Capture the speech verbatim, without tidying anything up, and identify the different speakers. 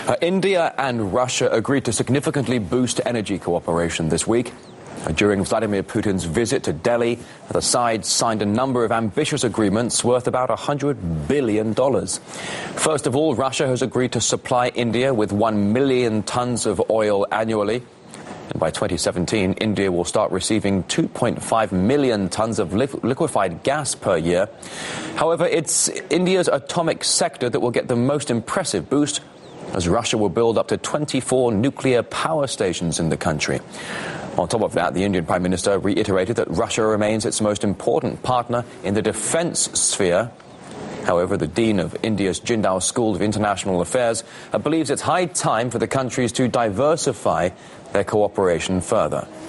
Speaker 1: Uh, India and Russia agreed to significantly boost energy cooperation this week. Uh, during Vladimir Putin's visit to Delhi, the sides signed a number of ambitious agreements worth about one hundred billion dollars. First of all, Russia has agreed to supply India with one million tons of oil annually. And by twenty seventeen, India will start receiving two point five million tons of li- liquefied gas per year. However, it's India's atomic sector that will get the most impressive boost, as Russia will build up to twenty-four nuclear power stations in the country. On top of that, the Indian Prime Minister reiterated that Russia remains its most important partner in the defence sphere. However, the Dean of India's Jindal School of International Affairs uh, believes it's high time for the countries to diversify their cooperation further.